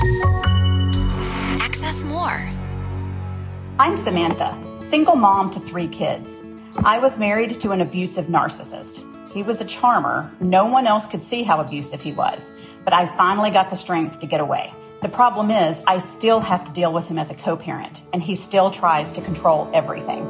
Access more. I'm Samantha, single mom to 3 kids. I was married to an abusive narcissist. He was a charmer. No one else could see how abusive he was, but I finally got the strength to get away. The problem is I still have to deal with him as a co-parent, and he still tries to control everything.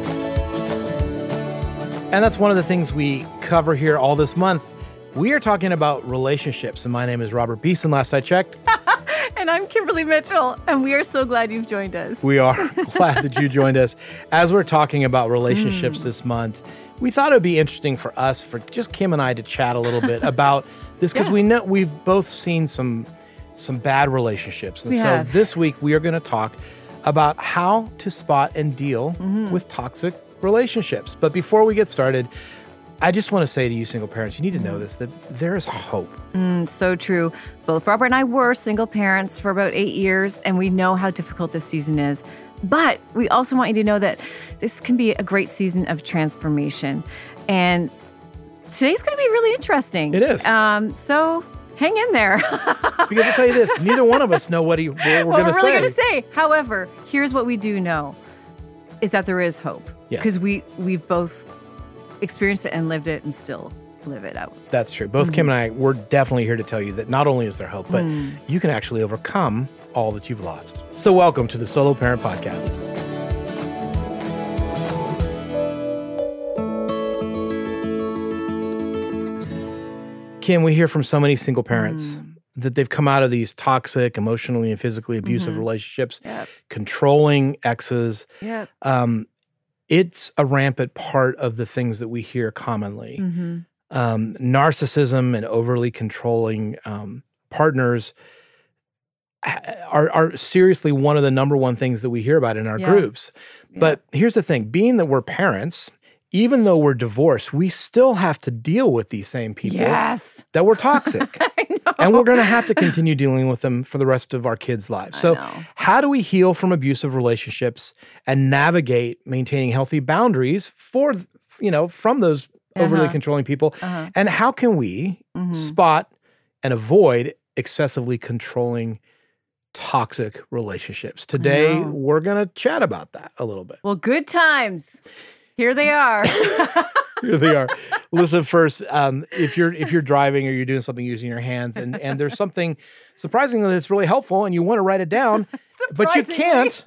And that's one of the things we cover here all this month. We are talking about relationships, and my name is Robert Beeson, last I checked. And I'm Kimberly Mitchell, and we are so glad you've joined us. We are glad that you joined us. As we're talking about relationships this month, we thought it would be interesting for us, for just Kim and I, to chat a little bit about this, because we know we've both seen some bad relationships. And this week we are going to talk about how to spot and deal with toxic relationships. But before we get started, I just want to say to you single parents, you need to know this, that there is hope. So true. Both Robert and I were single parents for about 8 years, and we know how difficult this season is. But we also want you to know that this can be a great season of transformation. And today's going to be really interesting. It is. So hang in there. Because I'll tell you this, neither one of us know what we're really going to say. However, here's what we do know, is that there is hope. Yes. Because we've both experienced it and lived it and still live it out. That's true. Both Kim and I, we're definitely here to tell you that not only is there hope, but you can actually overcome all that you've lost. So welcome to the Solo Parent Podcast. Kim, we hear from so many single parents that they've come out of these toxic, emotionally and physically abusive relationships, controlling exes. It's a rampant part of the things that we hear commonly. Narcissism and overly controlling partners are seriously one of the number one things that we hear about in our groups. But here's the thing, being that we're parents, even though we're divorced, we still have to deal with these same people that were toxic. And we're going to have to continue dealing with them for the rest of our kids' lives. So how do we heal from abusive relationships and navigate maintaining healthy boundaries from those overly controlling people? And how can we spot and avoid excessively controlling toxic relationships? Today, we're going to chat about that a little bit. Well, good times. Here they are. Here they are. Listen, first, if you're driving or you're doing something using your hands and there's something surprisingly that's really helpful and you want to write it down, but you can't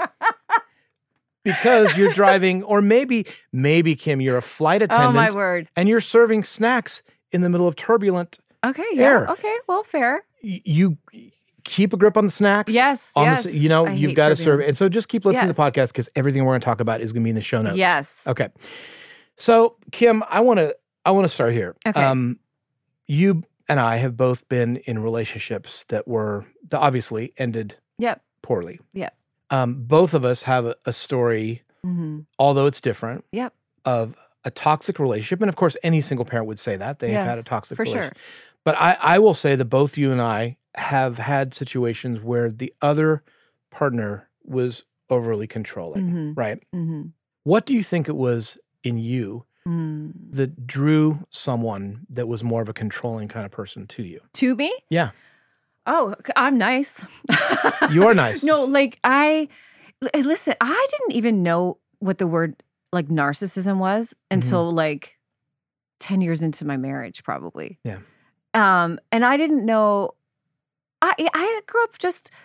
because you're driving, or maybe Kim, you're a flight attendant. Oh, my word. And you're serving snacks in the middle of turbulent air. Okay, well, fair. You keep a grip on the snacks. Yes. You've got to serve it. And so just keep listening to the podcast, because everything we're going to talk about is going to be in the show notes. Yes. Okay. So, Kim, I want to start here. Okay. You and I have both been in relationships that obviously ended poorly. Yep. Both of us have a story, although it's different, of a toxic relationship. And of course, any single parent would say that. They have had a toxic relationship. Sure. But I will say that both you and I have had situations where the other partner was overly controlling, right? What do you think it was in you that drew someone that was more of a controlling kind of person to you? To me? Yeah. Oh, I'm nice. You are nice. No, listen, I didn't even know what the word narcissism was until 10 years into my marriage, probably. Yeah. And I didn't know, I grew up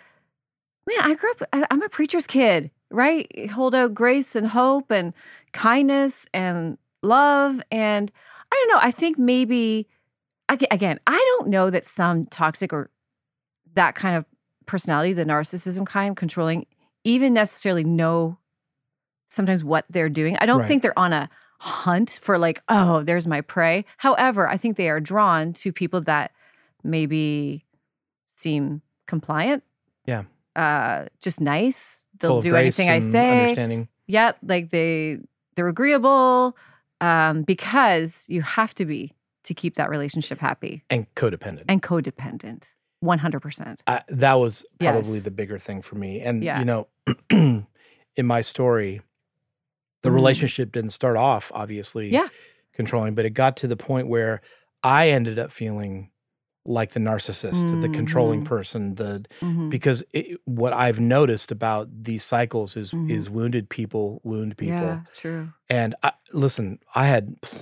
I'm a preacher's kid, right? Hold out grace and hope and kindness and love. And I don't know, I think maybe, again, I don't know that some toxic or that kind of personality, the narcissism kind, controlling, even necessarily know sometimes what they're doing. I don't think they're on a hunt for there's my prey. However, I think they are drawn to people that maybe seem compliant. Yeah. Just nice. They'll do anything I say. Understanding. Yep. They're agreeable because you have to be to keep that relationship happy. And codependent. 100%. That was probably the bigger thing for me. And, in my story, the relationship didn't start off, obviously, controlling, but it got to the point where I ended up feeling like the narcissist, the controlling person, because what I've noticed about these cycles is wounded people wound people. Yeah, true. And listen, I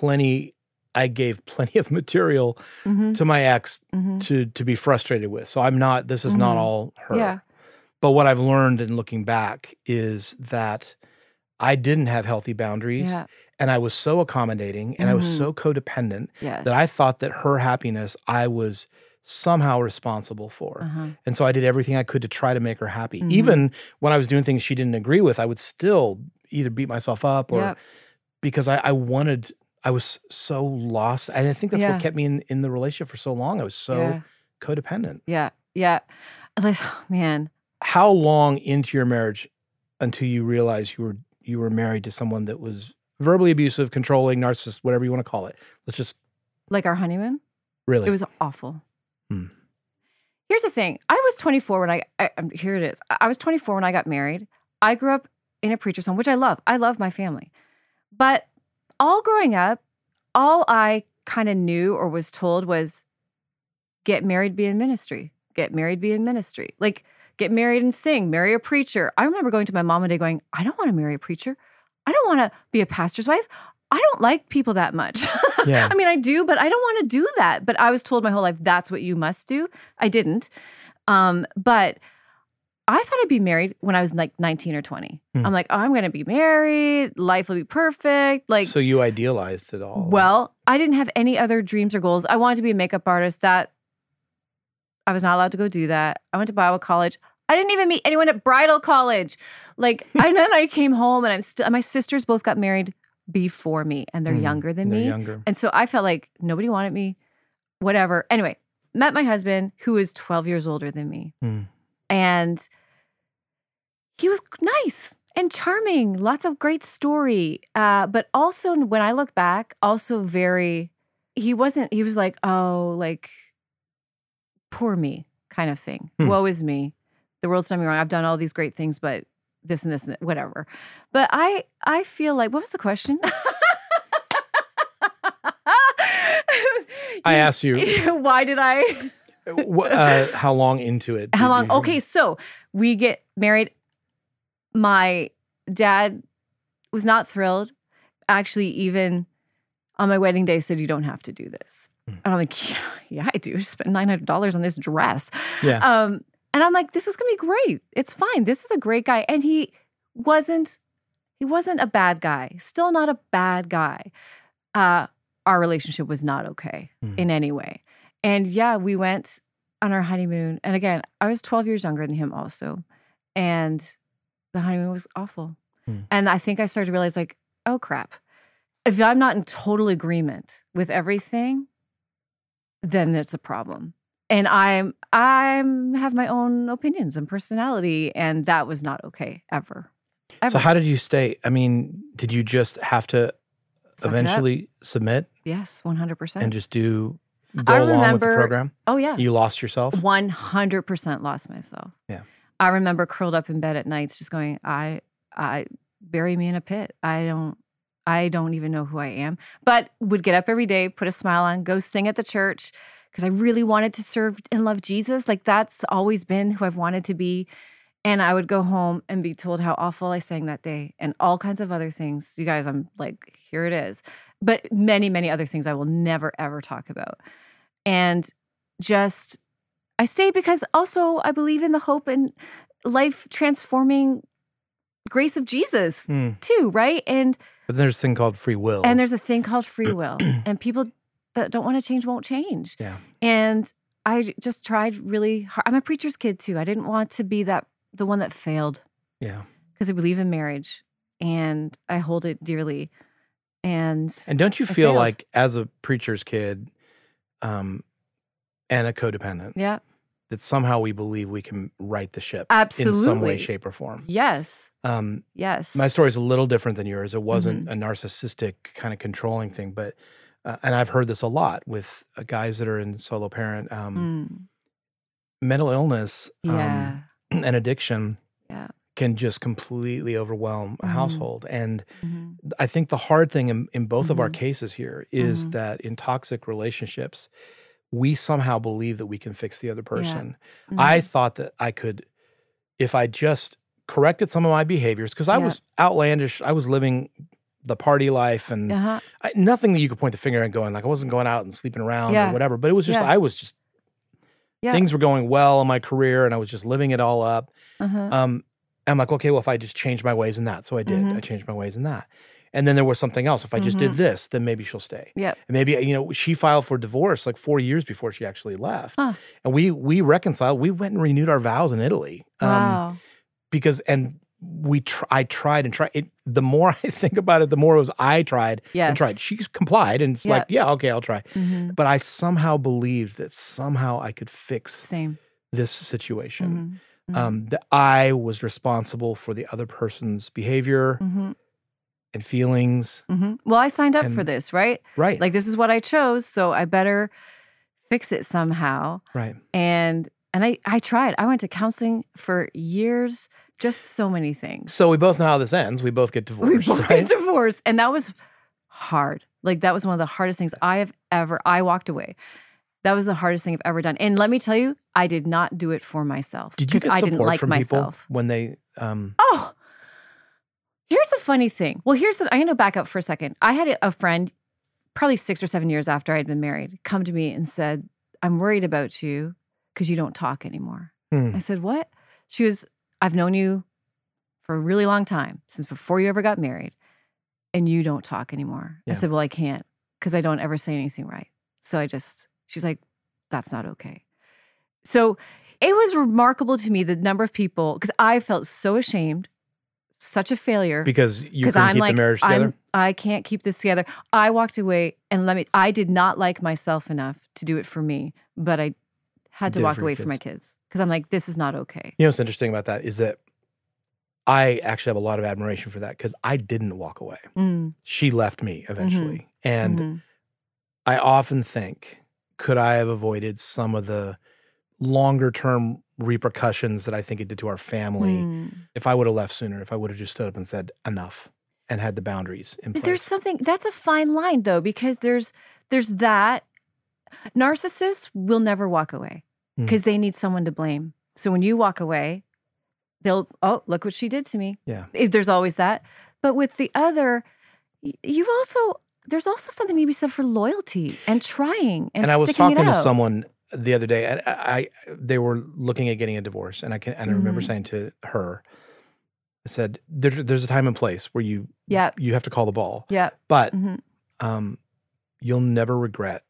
gave plenty of material to my ex to be frustrated with. So this is not all her. Yeah. But what I've learned in looking back is that I didn't have healthy boundaries. Yeah. And I was so accommodating and I was so codependent Yes. that I thought that her happiness I was somehow responsible for. And so I did everything I could to try to make her happy. Even when I was doing things she didn't agree with, I would still either beat myself up or because I was so lost. And I think that's what kept me in the relationship for so long. I was so codependent. Yeah. Yeah. I was like, oh, man. How long into your marriage until you realized you were married to someone that was verbally abusive, controlling, narcissist, whatever you want to call it? Let's just... Like our honeymoon? Really? It was awful. Here's the thing. I was 24 when here it is. I was 24 when I got married. I grew up in a preacher's home, which I love. I love my family. But all growing up, all I kind of knew or was told was get married, be in ministry. Get married, be in ministry. Like, get married and sing, marry a preacher. I remember going to my mom one day going, I don't want to marry a preacher. I don't want to be a pastor's wife. I don't like people that much. Yeah. I mean, I do, but I don't want to do that. But I was told my whole life, that's what you must do. I didn't. But I thought I'd be married when I was like 19 or 20. I'm like, oh, I'm going to be married. Life will be perfect. Like, so you idealized it all. Well, I didn't have any other dreams or goals. I wanted to be a makeup artist. That I was not allowed to go do that. I went to Bible college. I didn't even meet anyone at bridal college. Like, and then I came home and my sisters both got married before me and they're younger than me. Younger. And so I felt like nobody wanted me, whatever. Anyway, met my husband who is 12 years older than me. And he was nice and charming, lots of great story. But also when I look back, also he was like, oh, like, poor me kind of thing. Woe is me. The world's done me wrong. I've done all these great things, but this and this and that, whatever. But I feel like, what was the question? I asked you. Why did I? How long into it? How long? Okay, so we get married. My dad was not thrilled. Actually, even on my wedding day, said, you don't have to do this. And I'm like, yeah, I do. I spent $900 on this dress. Yeah. And I'm like, this is going to be great. It's fine. This is a great guy. And he wasn't a bad guy. Still not a bad guy. Our relationship was not okay in any way. And yeah, we went on our honeymoon. And again, I was 12 years younger than him also. And the honeymoon was awful. And I think I started to realize like, oh crap. If I'm not in total agreement with everything, then there's a problem. And I have my own opinions and personality, and that was not okay, ever. So how did you stay? I mean, did you just have to eventually submit? Yes, 100%. And just go along with the program? Oh, yeah. You lost yourself? 100% lost myself. Yeah. I remember curled up in bed at nights just going, I bury me in a pit. I don't even know who I am. But would get up every day, put a smile on, go sing at the church, because I really wanted to serve and love Jesus. Like, that's always been who I've wanted to be. And I would go home and be told how awful I sang that day and all kinds of other things. You guys, I'm like, here it is. But many, many other things I will never, ever talk about. And just, I stayed because also I believe in the hope and life-transforming grace of Jesus too, right? But there's a thing called free will. And there's a thing called free will. And people that don't want to change won't change. Yeah. And I just tried really hard. I'm a preacher's kid too. I didn't want to be the one that failed. Yeah. Because I believe in marriage and I hold it dearly. And don't you feel like as a preacher's kid and a codependent, that somehow we believe we can right the ship in some way, shape, or form? Yes. Yes. My story is a little different than yours. It wasn't a narcissistic kind of controlling thing, but and I've heard this a lot with guys that are in solo parent, mental illness and addiction can just completely overwhelm a household. And I think the hard thing in both of our cases here is that in toxic relationships, we somehow believe that we can fix the other person. Yeah. I thought that I could, if I just corrected some of my behaviors, because I was outlandish. I was living the party life and nothing that you could point the finger at going, like I wasn't going out and sleeping around or whatever, but it was just, I was just, things were going well in my career and I was just living it all up. I'm like, okay, well, if I just change my ways in that. So I did. I changed my ways in that. And then there was something else. If I just did this, then maybe she'll stay. And maybe, she filed for divorce like 4 years before she actually left. And we reconciled. We went and renewed our vows in Italy. Wow. Because, I tried and tried. The more I think about it, the more it was I tried and tried. She complied and it's like, yeah, okay, I'll try. But I somehow believed that somehow I could fix this situation. That I was responsible for the other person's behavior and feelings. Well, I signed up for this, right? Right. Like this is what I chose, so I better fix it somehow. Right. And I tried. I went to counseling for years, just so many things. So we both know how this ends. We both get divorced. We both get divorced. And that was hard. Like that was one of the hardest things I walked away. That was the hardest thing I've ever done. And let me tell you, I did not do it for myself. Did you get support from people when they... Oh, here's the funny thing. Well, I'm going to back up for a second. I had a friend, probably 6 or 7 years after I'd been married, come to me and said, I'm worried about you because you don't talk anymore. I said, what? She was, I've known you for a really long time, since before you ever got married, and you don't talk anymore. I said, well, I can't because I don't ever say anything right. So she's like, that's not okay. So it was remarkable to me the number of people, because I felt so ashamed, such a failure. Because you couldn't keep the marriage together? I can't keep this together. I walked away and I did not like myself enough to do it for me, but I had to walk away from my kids because I'm like, this is not okay. You know what's interesting about that is that I actually have a lot of admiration for that because I didn't walk away. She left me eventually. And I often think, could I have avoided some of the longer term repercussions that I think it did to our family if I would have left sooner, if I would have just stood up and said enough and had the boundaries in place? There's something, that's a fine line though, because there's that. Narcissists will never walk away because they need someone to blame. So when you walk away, they'll, oh, look what she did to me. Yeah. There's always that. But with the other, there's also something to be said for loyalty and trying and I was sticking talking it to out. someone the other day, and they were looking at getting a divorce, and I remember saying to her, I said, "There's a time and place where you have to call the ball, but you'll never regret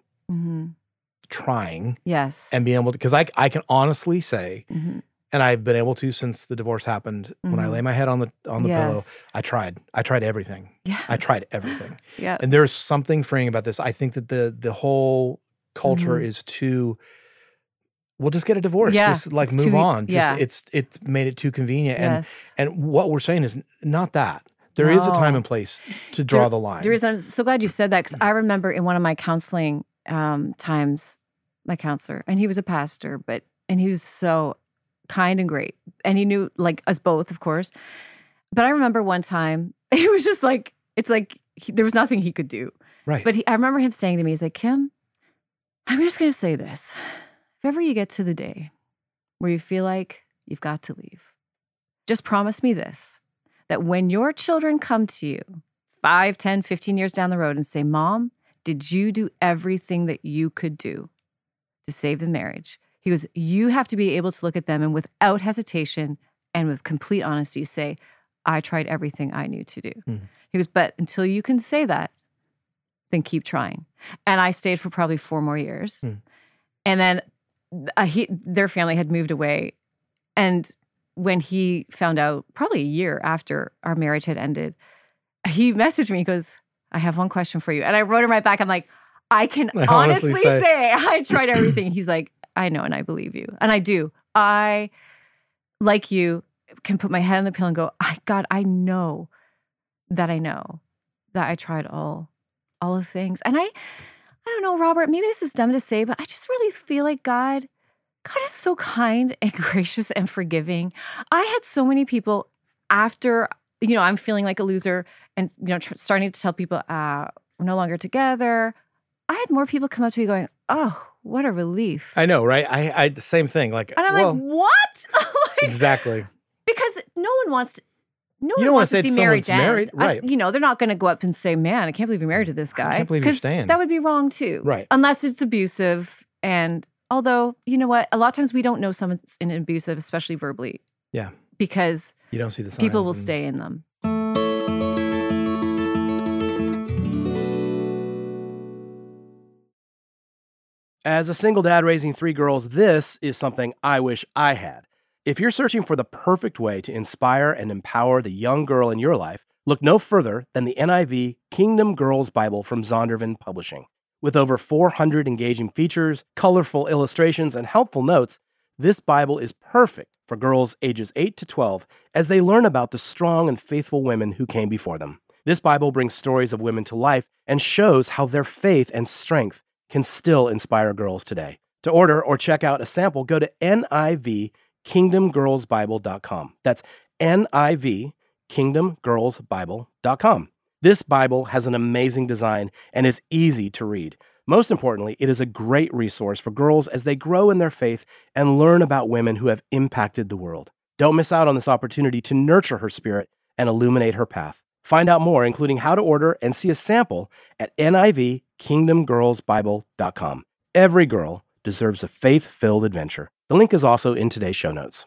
trying, and being able to, because I can honestly say." And I've been able to since the divorce happened. When I lay my head on the pillow, I tried everything. I tried everything. And there's something freeing about this. I think that the whole culture is too, we'll just get a divorce. Just like move on. It's made it too convenient. And what we're saying is not that. There is a time and place to draw the line. There is. I'm so glad you said that because I remember in one of my counseling times, my counselor, and he was a pastor, and he was so kind and great. And he knew like us both, of course. But I remember one time, it was just like, it's like there was nothing he could do. Right. But I remember him saying to me, he's like, Kim, I'm just going to say this. If ever you get to the day where you feel like you've got to leave, just promise me this, that when your children come to you 5, 10, 15 years down the road and say, Mom, did you do everything that you could do to save the marriage? He goes, you have to be able to look at them and without hesitation and with complete honesty say, I tried everything I knew to do. He goes, but until you can say that, then keep trying. And I stayed for probably 4 more years. And then their family had moved away. And when he found out, probably a year after our marriage had ended, he messaged me, he goes, I have one question for you. And I wrote him right back. I'm like, I can honestly say I tried everything. He's like, I know, and I believe you. And I do. I, like you, can put my head on the pillow and go, God, I know that I tried all the things. And I don't know, Robert, maybe this is dumb to say, but I just really feel like God is so kind and gracious and forgiving. I had so many people after, I'm feeling like a loser and, starting to tell people, we're no longer together. I had more people come up to me going, oh, what a relief. I know, right? I the same thing. Like, and I'm like, what? Exactly. Because no one wants to see married men. Right. They're not going to go up and say, man, I can't believe you're married to this guy. I can't believe you're staying. That would be wrong too. Right. Unless it's abusive. And although, you know what? A lot of times we don't know someone's in abusive, especially verbally. Yeah. Because you don't see the signs people will stay in them. As a single dad raising 3 girls, this is something I wish I had. If you're searching for the perfect way to inspire and empower the young girl in your life, look no further than the NIV Kingdom Girls Bible from Zondervan Publishing. With over 400 engaging features, colorful illustrations, and helpful notes, this Bible is perfect for girls ages 8 to 12 as they learn about the strong and faithful women who came before them. This Bible brings stories of women to life and shows how their faith and strength can still inspire girls today. To order or check out a sample, go to NIVKingdomGirlsBible.com. That's NIVKingdomGirlsBible.com. This Bible has an amazing design and is easy to read. Most importantly, it is a great resource for girls as they grow in their faith and learn about women who have impacted the world. Don't miss out on this opportunity to nurture her spirit and illuminate her path. Find out more, including how to order and see a sample at NIVKingdomGirlsBible.com. Every girl deserves a faith-filled adventure. The link is also in today's show notes.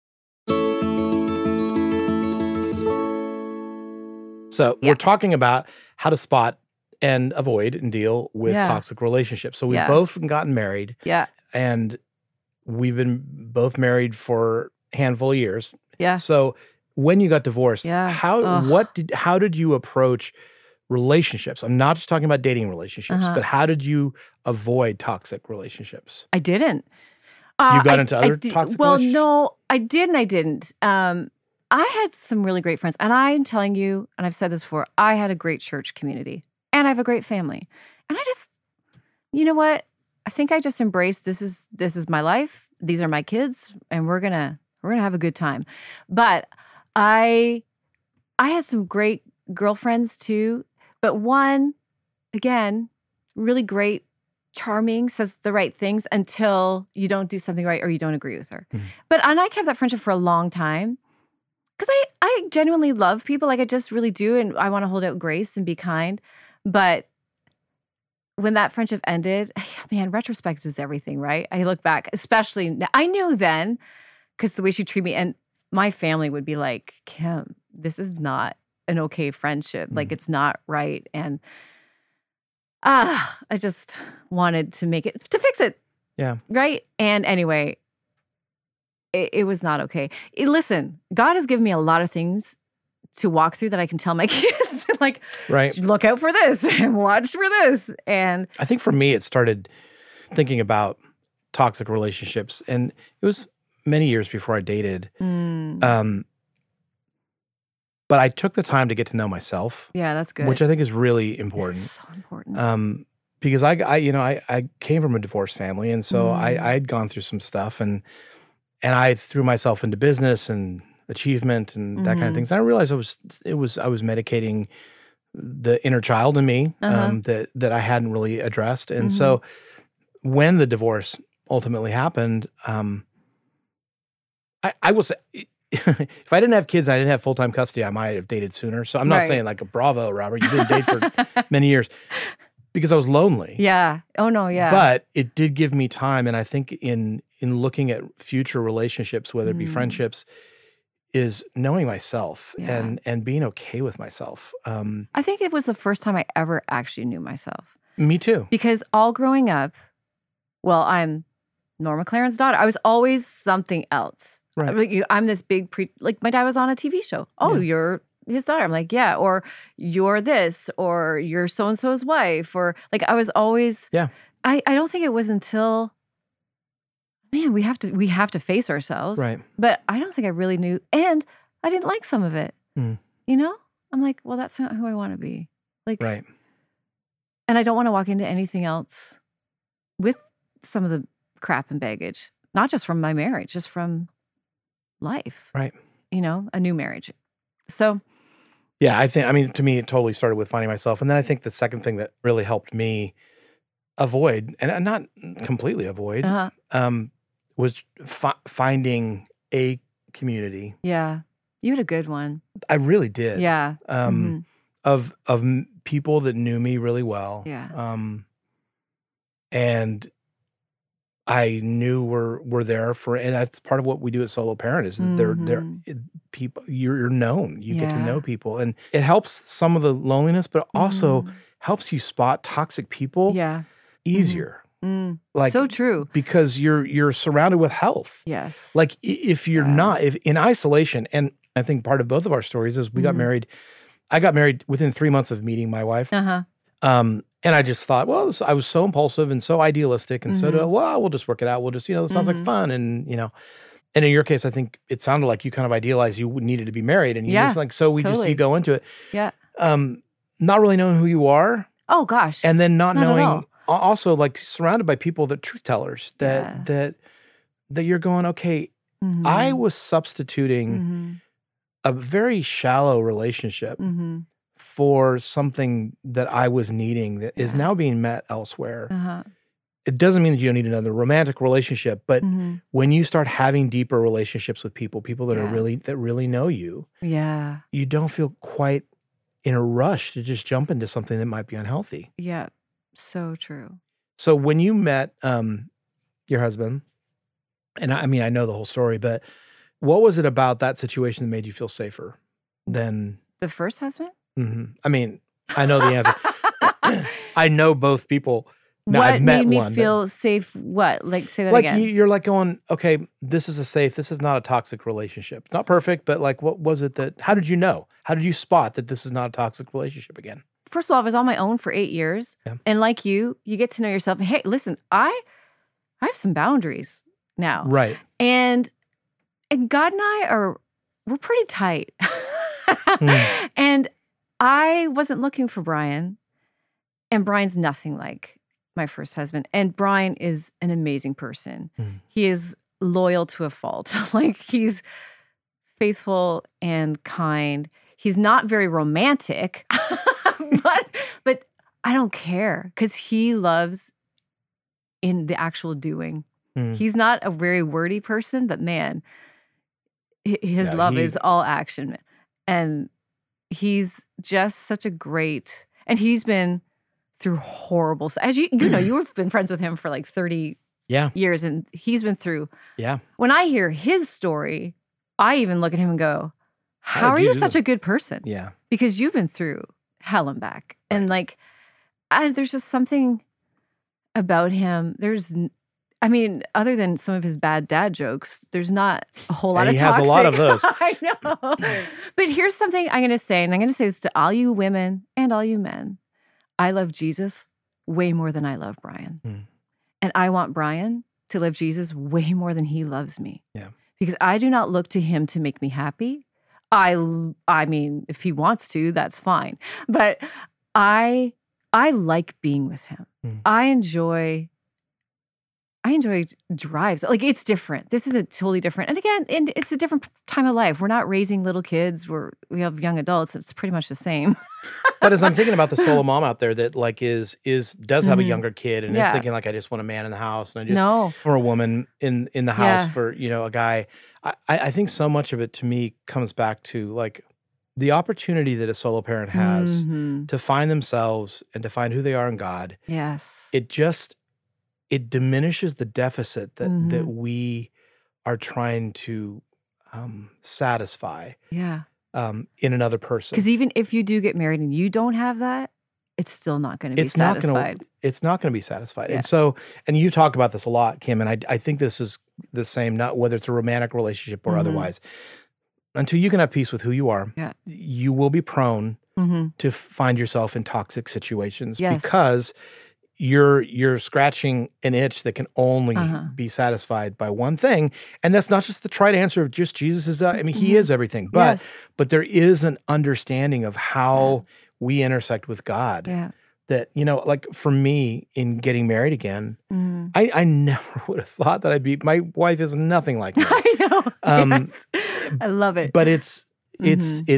So we're talking about how to spot and avoid and deal with toxic relationships. So we've both gotten married. Yeah. And we've been both married for a handful of years. Yeah. So when you got divorced, how did you approach relationships? I'm not just talking about dating relationships, but how did you avoid toxic relationships? I didn't. You got into other toxic relationships? Well, no, I did and I didn't. I had some really great friends. And I'm telling you, and I've said this before, I had a great church community. And I have a great family. And I just, you know what? I think I just embraced this is my life. These are my kids, and we're gonna have a good time. But I had some great girlfriends too, but one, again, really great, charming, says the right things until you don't do something right or you don't agree with her. Mm-hmm. And I kept that friendship for a long time because I genuinely love people. Like I just really do, and I want to hold out grace and be kind. But when that friendship ended, man, retrospect is everything, right? I look back, especially, I knew then, because the way she treated me, and my family would be like, Kim, this is not an okay friendship. Like, it's not right. And I just wanted to fix it. Yeah. Right? And anyway, it was not okay. Listen, God has given me a lot of things to walk through that I can tell my kids, like, look out for this and watch for this. And I think for me, it started thinking about toxic relationships. And it was many years before I dated. But I took the time to get to know myself. Yeah, that's good. Which I think is really important. It's so important. Because I came from a divorced family, and so I had gone through some stuff, and I threw myself into business and achievement and that kind of things. And I realized I was medicating the inner child in me that I hadn't really addressed. And so when the divorce ultimately happened, I will say, if I didn't have kids, I didn't have full-time custody, I might have dated sooner. So I'm not saying like, bravo, Robert, you didn't date for many years, because I was lonely. Yeah. Oh, no, yeah. But it did give me time. And I think in looking at future relationships, whether it be friendships, is knowing myself and being okay with myself. I think it was the first time I ever actually knew myself. Me too. Because all growing up, well, I'm Norma Clarence's daughter. I was always something else. Right. I'm this big like my dad was on a TV show. Oh, you're his daughter. I'm like, yeah. Or you're this, or you're so-and-so's wife, or like I was always. Yeah. I don't think it was until, man, we have to face ourselves. Right. But I don't think I really knew, and I didn't like some of it. You know? I'm like, well, that's not who I want to be. Like, right. And I don't want to walk into anything else with some of the crap and baggage, not just from my marriage, just from life. Right. You know, a new marriage. So. Yeah, to me, it totally started with finding myself. And then I think the second thing that really helped me avoid, and not completely avoid, was finding a community. Yeah. You had a good one. I really did. Yeah. Of people that knew me really well. Yeah. And I knew we're there for, and that's part of what we do at Solo Parent is that they're people, you're known. You get to know people, and it helps some of the loneliness, but also helps you spot toxic people easier. Like, so true. Because you're surrounded with health. Yes. Like if you're not, if in isolation, and I think part of both of our stories is we got married. I got married within 3 months of meeting my wife. And I just thought, well, I was so impulsive and so idealistic, and so well, we'll just work it out. We'll just, this sounds like fun, and And in your case, I think it sounded like you kind of idealized you needed to be married, and you just like, so we just, you go into it. Yeah. Not really knowing who you are. Oh gosh. And then not knowing, also like surrounded by people that truth tellers that you're going, okay, I was substituting a very shallow relationship for something that I was needing that is now being met elsewhere. It doesn't mean that you don't need another romantic relationship, but when you start having deeper relationships with people that are really know you, you don't feel quite in a rush to just jump into something that might be unhealthy. Yeah, so true. So when you met your husband, and I mean, I know the whole story, but what was it about that situation that made you feel safer than the first husband? I mean, I know the answer. I know both people. Now, what I've met made me one feel safe? What? Like, say that like again. You're like going, okay, this is not a toxic relationship. It's not perfect, but like, what was it how did you know? How did you spot that this is not a toxic relationship again? First of all, I was on my own for 8 years. Yeah. And like you get to know yourself. Hey, listen, I have some boundaries now. Right. And God and we're pretty tight. And I wasn't looking for Brian. And Brian's nothing like my first husband. And Brian is an amazing person. He is loyal to a fault. Like, he's faithful and kind. He's not very romantic, but I don't care because he loves in the actual doing. He's not a very wordy person, but man, his love is all action. And he's just such a great, and he's been through horrible, as you know, you've been friends with him for like 30 years, and he's been through. Yeah. When I hear his story, I even look at him and go, how are you such a good person? Yeah. Because you've been through hell and back. Right. And like, there's just something about him. Other than some of his bad dad jokes, there's not a whole lot of toxic. He has a lot of those. I know. But here's something I'm going to say, and I'm going to say this to all you women and all you men. I love Jesus way more than I love Brian. And I want Brian to love Jesus way more than he loves me. Yeah. Because I do not look to him to make me happy. I mean, if he wants to, that's fine. But I like being with him. I enjoy drives. Like, it's different. This is a totally different. And again, it's a different time of life. We're not raising little kids. We have young adults. It's pretty much the same. But as I'm thinking about the solo mom out there that like does have a younger kid and is thinking like, I just want a man in the house and or a woman in the house for, a guy. I think so much of it to me comes back to like the opportunity that a solo parent has to find themselves and to find who they are in God. Yes. It diminishes the deficit that we are trying to satisfy in another person. Because even if you do get married and you don't have that, it's still not going to be satisfied. It's not going to be satisfied. Yeah. And you talk about this a lot, Kim, and I think this is the same, not whether it's a romantic relationship or otherwise. Until you can have peace with who you are, you will be prone to find yourself in toxic situations because you're scratching an itch that can only be satisfied by one thing. And that's not just the trite answer of just Jesus is, he is everything. But there is an understanding of how we intersect with God. Yeah. That, like for me in getting married again, I never would have thought that my wife is nothing like me. I know. Yes. I love it. But it's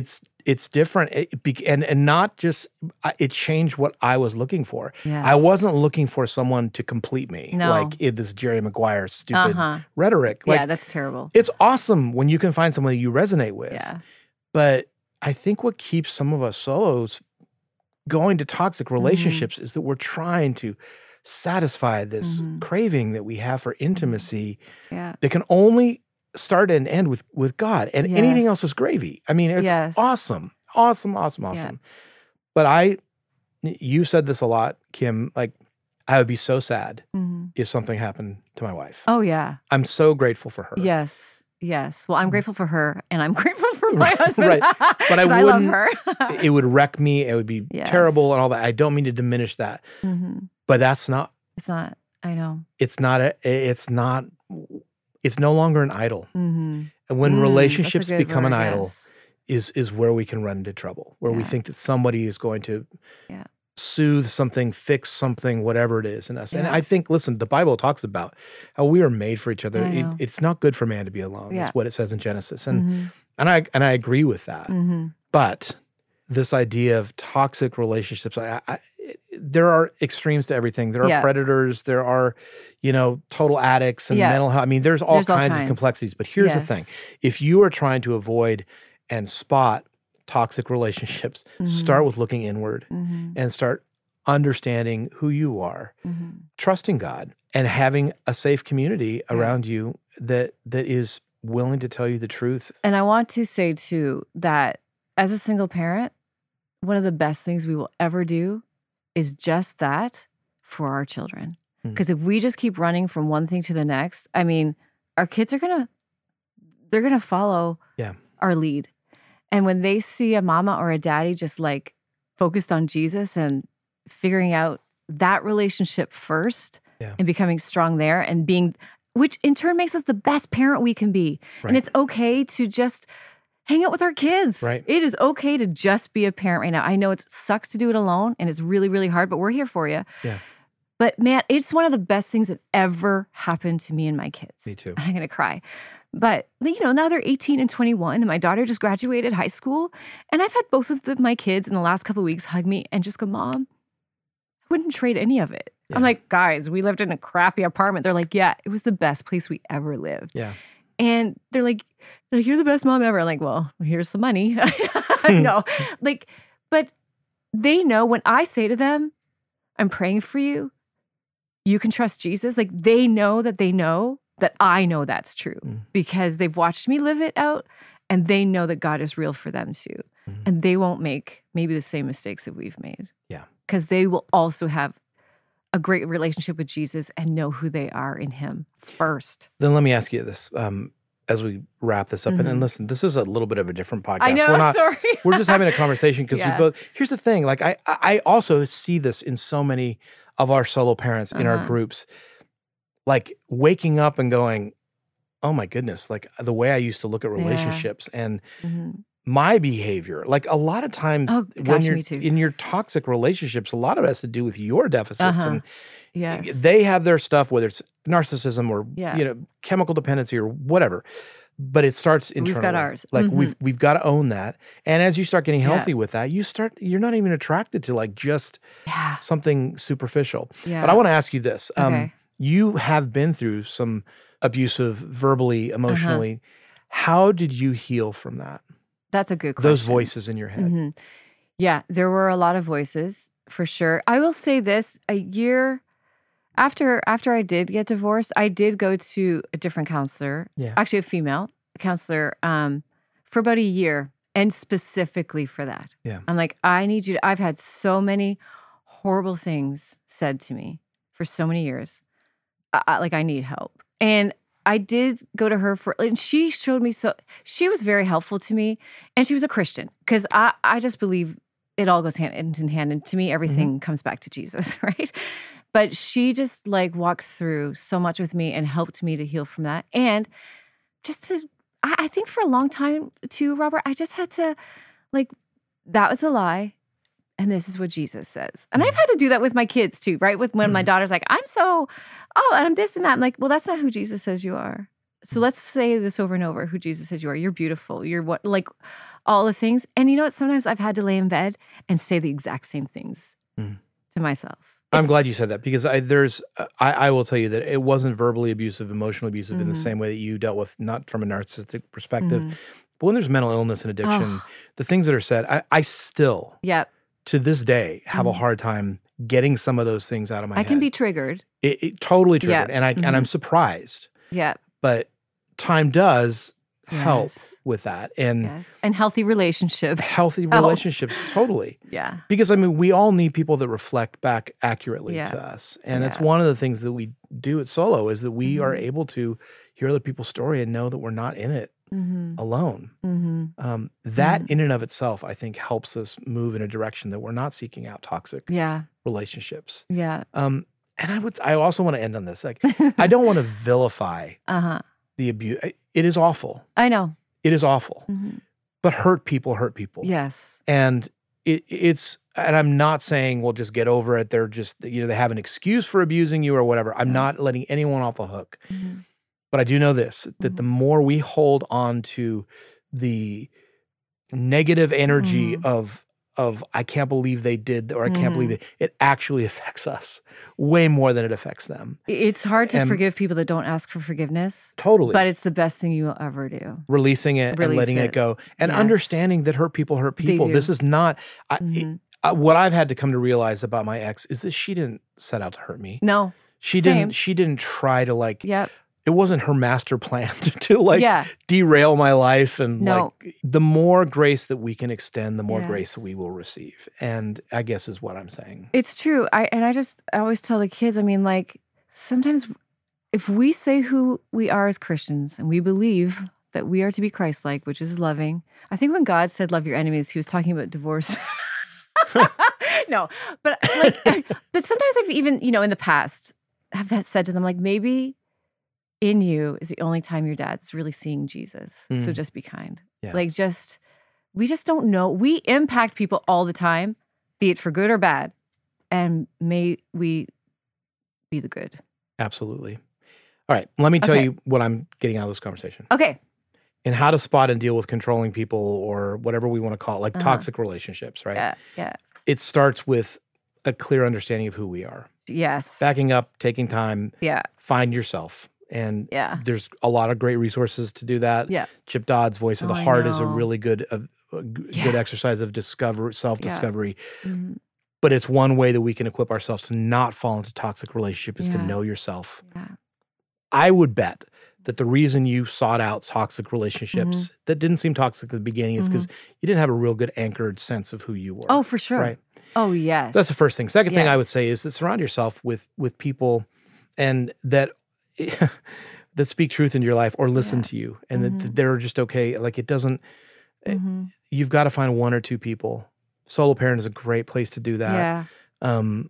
it's different. And not just, it changed what I was looking for. Yes. I wasn't looking for someone to complete me. No. Like this Jerry Maguire stupid rhetoric. Like, yeah, that's terrible. It's awesome when you can find someone that you resonate with. Yeah. But I think what keeps some of us solos going to toxic relationships is that we're trying to satisfy this craving that we have for intimacy that can only start and end with God. And anything else is gravy. I mean, it's awesome. Yeah. But you said this a lot, Kim, like I would be so sad if something happened to my wife. Oh, yeah. I'm so grateful for her. Yes. Well, I'm grateful for her, and I'm grateful for my husband. Right. But I love her. It would wreck me. It would be terrible and all that. I don't mean to diminish that. But that's not. It's not. I know. It's no longer an idol. And when relationships become an idol is where we can run into trouble, where we think that somebody is going to soothe something, fix something, whatever it is in us. And I think, listen, the Bible talks about how we are made for each other. It's not good for man to be alone. That's what it says in Genesis. And I agree with that. But this idea of toxic relationships, there are extremes to everything. There are predators. There are, total addicts and mental health. I mean, there's all kinds of complexities. But here's the thing. If you are trying to avoid and spot toxic relationships, start with looking inward and start understanding who you are, trusting God, and having a safe community around you that is willing to tell you the truth. And I want to say, too, that as a single parent, one of the best things we will ever do is just that for our children. Because if we just keep running from one thing to the next, I mean, our kids are they're gonna follow our lead. And when they see a mama or a daddy just like focused on Jesus and figuring out that relationship first and becoming strong there and which in turn makes us the best parent we can be. Right. And it's okay to just hang out with our kids. Right. It is okay to just be a parent right now. I know it sucks to do it alone and it's really, really hard, but we're here for you. Yeah. But man, it's one of the best things that ever happened to me and my kids. Me too. I'm going to cry. But, now they're 18 and 21, and my daughter just graduated high school. And I've had both of my kids in the last couple of weeks hug me and just go, Mom, I wouldn't trade any of it. Yeah. I'm like, guys, we lived in a crappy apartment. They're like, yeah, it was the best place we ever lived. Yeah. And they're like, you're the best mom ever. I'm like, well, here's some money. No. But they know when I say to them, I'm praying for you, you can trust Jesus. Like they know that I know that's true because they've watched me live it out and they know that God is real for them too. And they won't make maybe the same mistakes that we've made. Yeah. Because they will also have a great relationship with Jesus and know who they are in him first. Then let me ask you this as we wrap this up. And listen, this is a little bit of a different podcast. I know, sorry. We're just having a conversation because we both, here's the thing, like I also see this in so many of our solo parents in our groups, like waking up and going, oh my goodness, like the way I used to look at relationships and my behavior. Like a lot of times when you're in your toxic relationships, a lot of it has to do with your deficits. And they have their stuff, whether it's narcissism or chemical dependency or whatever. But it starts internally. We've got ours. Like we've got to own that. And as you start getting healthy with that, you're not even attracted to like just something superficial. Yeah. But I want to ask you this. You have been through some abusive, verbally, emotionally. How did you heal from that? That's a good question. Those voices in your head. Yeah, there were a lot of voices for sure. I will say this, a year after I did get divorced, I did go to a different counselor, actually a female counselor, for about a year, and specifically for that. Yeah. I'm like, I've had so many horrible things said to me for so many years. I need help. And I did go to her and she showed me, she was very helpful to me, and she was a Christian, because I just believe it all goes hand in hand, and to me, everything comes back to Jesus, right? But she just walked through so much with me and helped me to heal from that. And I think for a long time too, Robert, I just had to that was a lie. And this is what Jesus says. And I've had to do that with my kids too, right? When my daughter's like, I'm this and that. I'm like, well, that's not who Jesus says you are. So let's say this over and over, who Jesus says you are. You're beautiful. You're what, like all the things. And you know what? Sometimes I've had to lay in bed and say the exact same things to myself. I'm glad you said that because I will tell you that it wasn't verbally abusive, emotionally abusive in the same way that you dealt with, not from a narcissistic perspective. But when there's mental illness and addiction, the things that are said, I still, to this day, have a hard time getting some of those things out of my head. I can be triggered. It totally triggered. And I'm surprised. Yeah. But time does help with that. And and healthy relationships. Healthy relationships, totally. Yeah. Because, I mean, we all need people that reflect back accurately to us. And it's one of the things that we do at Solo is that we are able to hear other people's story and know that we're not in it alone. That in and of itself, I think, helps us move in a direction that we're not seeking out toxic relationships. Yeah. And I also want to end on this. Like, I don't want to vilify the abuse. It is awful. I know. It is awful. But hurt people. Yes. And it's, and I'm not saying, well, just get over it. They're just, they have an excuse for abusing you or whatever. I'm not letting anyone off the hook. But I do know this, that the more we hold on to the negative energy of I can't believe they did, or I can't believe it actually affects us way more than it affects them. It's hard to forgive people that don't ask for forgiveness. Totally. But it's the best thing you'll ever do. Releasing it and letting it go. And understanding that hurt people hurt people. This is not, what I've had to come to realize about my ex is that she didn't set out to hurt me. No. She didn't try to it wasn't her master plan to derail my life. And the more grace that we can extend, the more grace that we will receive. And I guess is what I'm saying. It's true. I always tell the kids, I mean, like, sometimes if we say who we are as Christians and we believe that we are to be Christ-like, which is loving. I think when God said love your enemies, he was talking about divorce. No, but but sometimes I've even, in the past have said to them, like, maybe in you is the only time your dad's really seeing Jesus. So just be kind. Yeah. Like, we just don't know. We impact people all the time, be it for good or bad. And may we be the good. Absolutely. All right. Let me tell you what I'm getting out of this conversation. Okay. And how to spot and deal with controlling people or whatever we want to call it, like toxic relationships, right? Yeah. It starts with a clear understanding of who we are. Yes. Backing up, taking time. Yeah. Find yourself. And there's a lot of great resources to do that. Yeah. Chip Dodd's Voice of the Heart is a really good exercise of self-discovery. Yeah. But it's one way that we can equip ourselves to not fall into toxic relationships is to know yourself. Yeah. I would bet that the reason you sought out toxic relationships that didn't seem toxic at the beginning is because you didn't have a real good anchored sense of who you were. Oh, for sure. Right? Oh, yes. So that's the first thing. Second thing I would say is that surround yourself with people and that speak truth into your life or listen to you and that they're just okay. Like, it doesn't, you've got to find one or two people. Solo parent is a great place to do that. Yeah.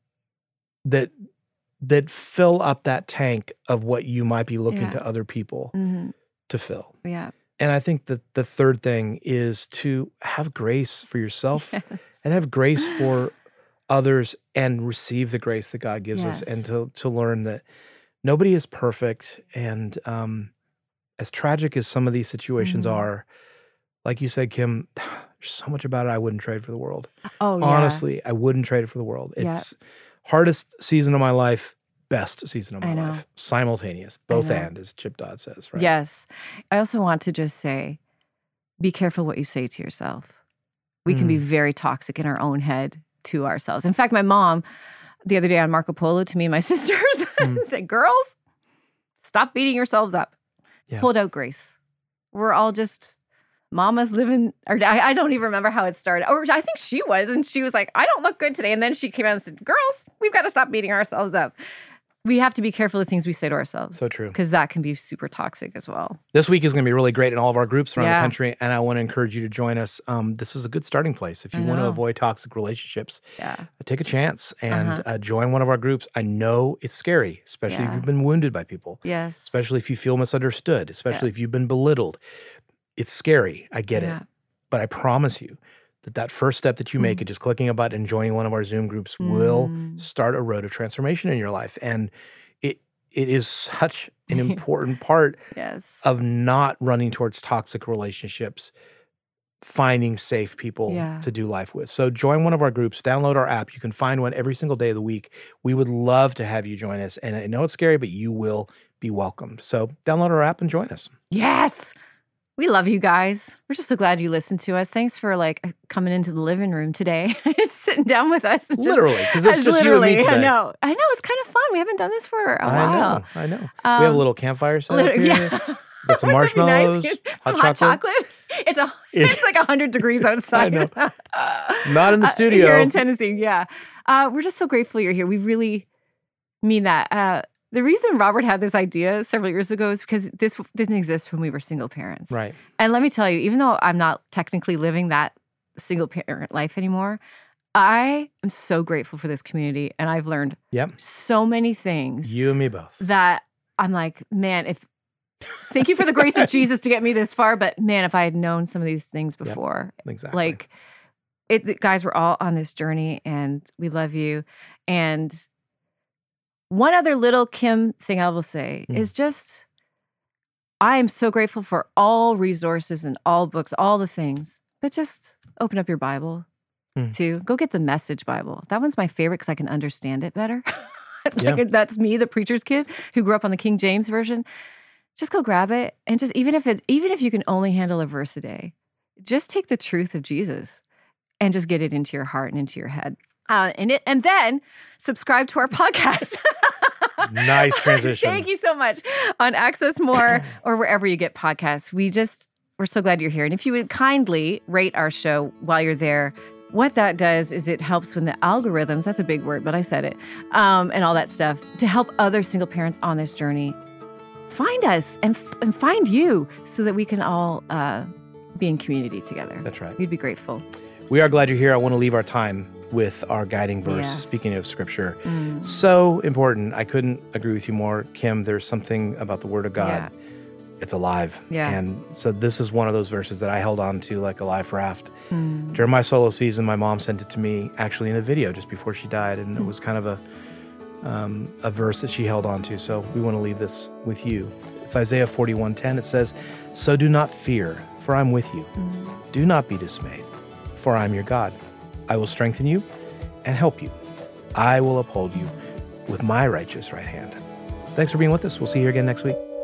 That fill up that tank of what you might be looking to other people to fill. Yeah. And I think that the third thing is to have grace for yourself and have grace for others and receive the grace that God gives us and to learn that nobody is perfect. And as tragic as some of these situations are, like you said, Kim, there's so much about it I wouldn't trade for the world. Oh, yeah. Honestly, I wouldn't trade it for the world. It's hardest season of my life, best season of my life. Simultaneous, both and, as Chip Dodd says. Right? Yes. I also want to just say, be careful what you say to yourself. We can be very toxic in our own head to ourselves. In fact, my mom, the other day on Marco Polo, to me and my sisters, said, girls, stop beating yourselves up. Yeah. Hold out grace. We're all just mamas living, or I don't even remember how it started. Or I think she was, and she was like, I don't look good today. And then she came out and said, girls, we've got to stop beating ourselves up. We have to be careful of things we say to ourselves. So true. Because that can be super toxic as well. This week is going to be really great in all of our groups around the country, and I want to encourage you to join us. This is a good starting place. If you want to avoid toxic relationships, take a chance and join one of our groups. I know it's scary, especially if you've been wounded by people. Yes. Especially if you feel misunderstood, especially if you've been belittled. It's scary. I get it. But I promise you that first step that you make of just clicking a button and joining one of our Zoom groups will start a road of transformation in your life. And it is such an important part Yes. of not running towards toxic relationships, finding safe people to do life with. So join one of our groups, download our app. You can find one every single day of the week. We would love to have you join us. And I know it's scary, but you will be welcome. So download our app and join us. Yes. We love you guys. We're just so glad you listened to us. Thanks for coming into the living room today, sitting down with us. Literally, because it's just you and me today. I know. It's kind of fun. We haven't done this for a while. I know. We have a little campfire set up here. Yeah. Got some marshmallows, nice. Some hot chocolate. It's like 100 degrees outside. I know. Not in the studio. Here in Tennessee, yeah. We're just so grateful you're here. We really mean that. The reason Robert had this idea several years ago is because this didn't exist when we were single parents. Right. And let me tell you, even though I'm not technically living that single parent life anymore, I am so grateful for this community. And I've learned so many things. You and me both. That I'm like, man, thank you for the grace of Jesus to get me this far. But man, if I had known some of these things before, exactly. Guys, we're all on this journey and we love you. And one other little Kim thing I will say is just, I am so grateful for all resources and all books, all the things, but just open up your Bible too. Go get the Message Bible. That one's my favorite because I can understand it better. That's me, the preacher's kid who grew up on the King James Version. Just go grab it. And just even if you can only handle a verse a day, just take the truth of Jesus and just get it into your heart and into your head. And then subscribe to our podcast. Nice transition. Thank you so much. On Access More or wherever you get podcasts. We're so glad you're here. And if you would kindly rate our show while you're there, what that does is it helps when the algorithms, that's a big word, but I said it, and all that stuff, to help other single parents on this journey find us and find you so that we can all be in community together. That's right. We'd be grateful. We are glad you're here. I want to leave our time with our guiding verse, speaking of scripture. So important. I couldn't agree with you more, Kim. There's something about the word of God. Yeah. It's alive. Yeah. And so this is one of those verses that I held on to like a life raft. During my solo season, my mom sent it to me actually in a video just before she died. And it was kind of a verse that she held on to. So we want to leave this with you. It's Isaiah 41:10. It says, "So do not fear, for I'm with you. Do not be dismayed, for I'm your God. I will strengthen you and help you. I will uphold you with my righteous right hand." Thanks for being with us. We'll see you again next week.